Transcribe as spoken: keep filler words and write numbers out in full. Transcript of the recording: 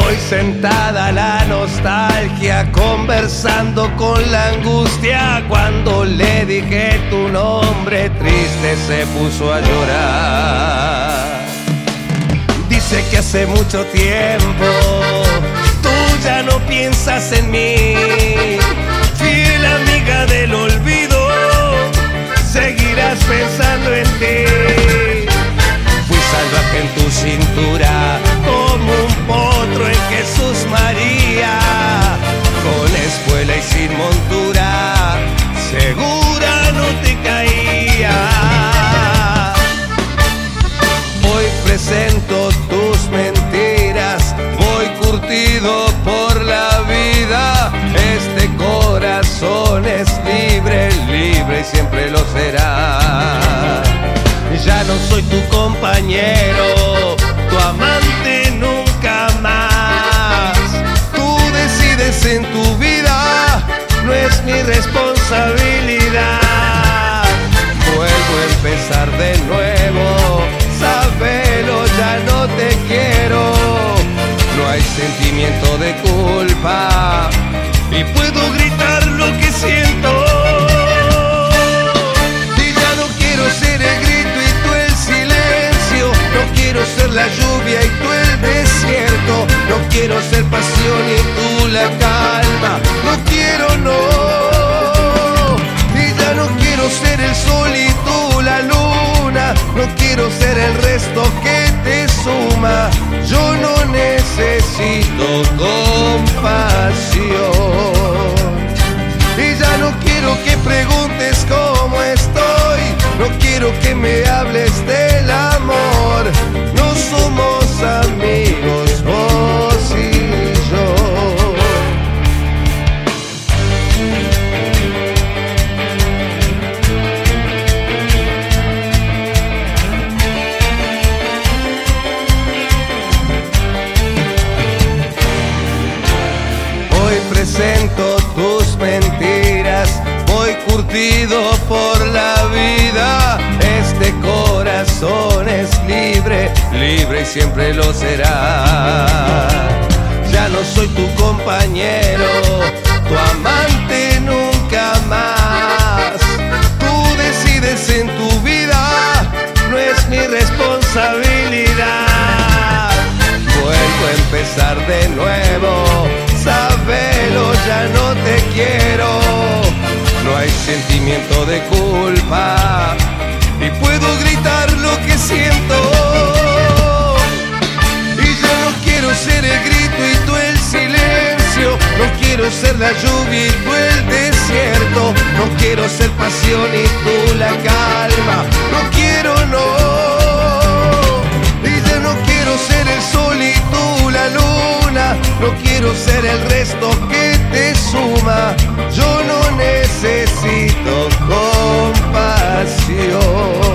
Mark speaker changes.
Speaker 1: Hoy sentada la nostalgia, conversando con la angustia. Cuando le dije tu nombre, triste se puso a llorar. Dice que hace mucho tiempo tú ya no piensas en mí. Fiel amiga del olvido, seguirás pensando en ti. Fui salvaje en tu cintura, como un potro en Jesús María. Con espuela y sin montura, segura no te caía. Hoy presento tus mentiras, voy curtido por la vida. Este corazón es libre, libre y siempre lo será. Ya no soy tu compañero, tu amante nunca más. Tú decides en tu vida, no es mi responsabilidad. Vuelvo a empezar de nuevo, sabelo, ya no te quiero. No hay sentimiento de culpa y puedo gritar lo que siento. Y ya no quiero ser el grito y tú el silencio. No quiero ser la lluvia y tú el desierto. No quiero ser pasión y tú la calma. No quiero, no. Y ya no quiero ser el sol y tú la luna. No quiero ser el resto que te suma. Yo no necesito compasión. Y ya no quiero que preguntes cómo estoy. No quiero que me hables del amor. No somos amigos vos y yo. Hoy presento tus mentiras, voy curtido por la vida. Este corazón es libre, libre y siempre lo será. Ya no soy tu compañero, tu amante nunca más. Tú decides en tu vida, no es mi responsabilidad. Vuelvo a empezar de nuevo, sabelo, ya no te quiero. No hay sentimiento de culpa y puedo gritar lo que siento. Y yo no quiero ser el grito y tú el silencio. No quiero ser la lluvia y tú el desierto. No quiero ser pasión y tú la calma. No quiero, no. Y yo no quiero ser el sol y tú la luna. No quiero ser el resto que te suma. Yo no necesito compasión.